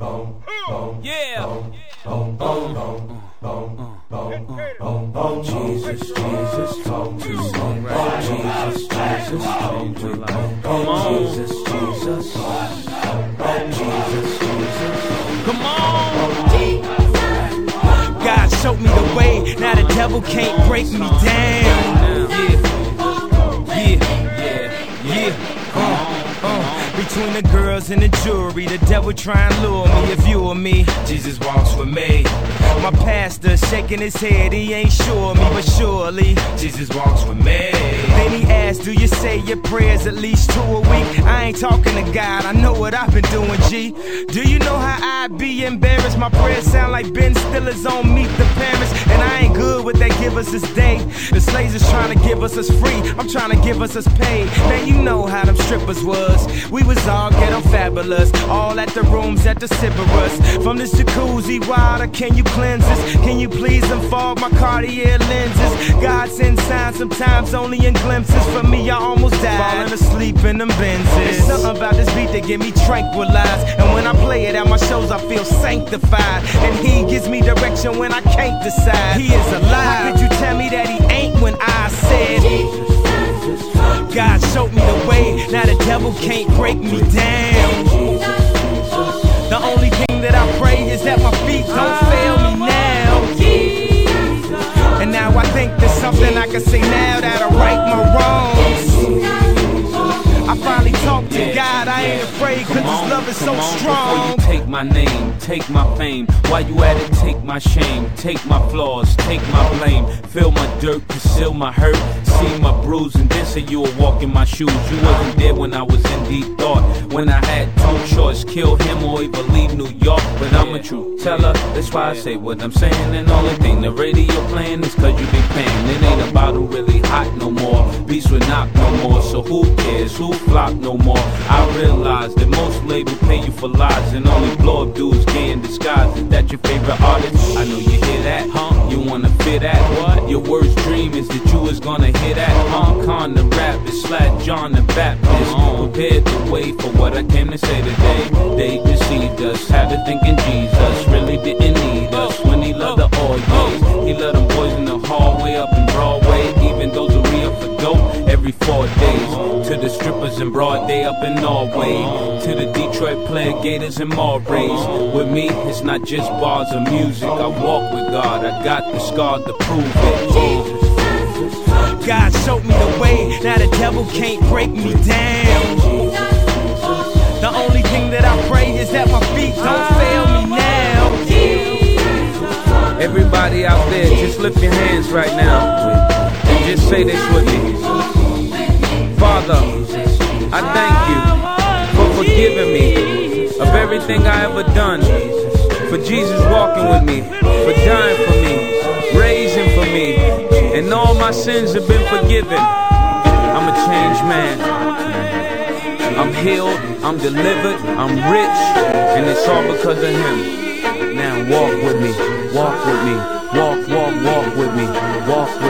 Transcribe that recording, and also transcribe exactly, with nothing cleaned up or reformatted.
Yeah. Jesus, Jesus, talk to me. Jesus, Jesus, talk to me. Come on. Jesus, Jesus. Jesus, Jesus. Come on. God showed me the way. Now the devil can't break me down. Yeah. Yeah. Yeah. Yeah. Uh. Uh, between the girls and the jewelry, the devil try and lure me. If you or me, Jesus walks with me. My pastor shaking his head, he ain't sure of me, but surely Jesus walks with me. Then he asked, do you say your prayers at least two a week? I ain't talking to God, I know what I've been doing, G. Do you know how I'd be embarrassed? My prayers sound like Ben Stiller's on Meet the Parents, and I ain't good with that give us this day. The slaves is trying to give us us free, I'm trying to give us us paid. Now you know how them strippers was. We was all ghetto fabulous, all at the rooms at the Sybaris. From this jacuzzi water, can you cleanse us? Can you please unfold my Cartier lenses? God sends signs, sometimes only in glimpses. For me, I almost died, falling asleep in them Benzes. There's something about this beat that get me tranquilized, and when I play it at my shows, I feel sanctified. And he gives me direction when I can't decide. He is alive. How could you tell me that he ain't when I said God showed me the way, now the devil can't break me down. The only thing that I pray is that my feet don't fail me now. And now I think there's something I can say now that'll right my wrongs. I finally talk to God, I ain't afraid, cause his love is so strong. Before you take my name, take my fame, while you at it, take my shame, take my flaws, take my blame, fill my dirt, conceal my hurt, see my bruise, and then say you were walking my shoes. You wasn't there when I was in deep thought, when I had two choice, kill him or even leave New York. But I'm a truth teller, that's why I say what I'm saying. And the only thing the radio playing is cause you be paying. It ain't about who really hot no more, beats with knock no more, so who cares, who flop no more. I realize that most labels pay you for lies, and only blow up dudes gay in disguise. Is that your favorite artist? I know you hear that, huh? You wanna fit that? What? Your worst dream is that you was gonna hear that, huh? Con the rap is Slat John the Baptist. Prepared the way for what I came to say today. They deceived us, had to thinking Jesus really didn't need us when he loved the old days. He let them boys in the hallway up in Broadway, even those who re-up for dope every four days. To the strippers in Broad Day up in Norway, to the Detroit player Gators and Marbrays. With me, it's not just bars of music. I walk with God, I got the scar to prove it. God showed me the way, now the devil can't break me down. The only thing that I pray is that my feet don't fail me now. Everybody out there, just lift your hands right now and just say this with me. Father, I thank you for forgiving me of everything I ever done, for Jesus walking with me, for dying for me, raising for me, and all my sins have been forgiven. I'm a changed man. I'm healed, I'm delivered, I'm rich, and it's all because of him. Now walk with me, walk with me, walk, walk, walk with me, walk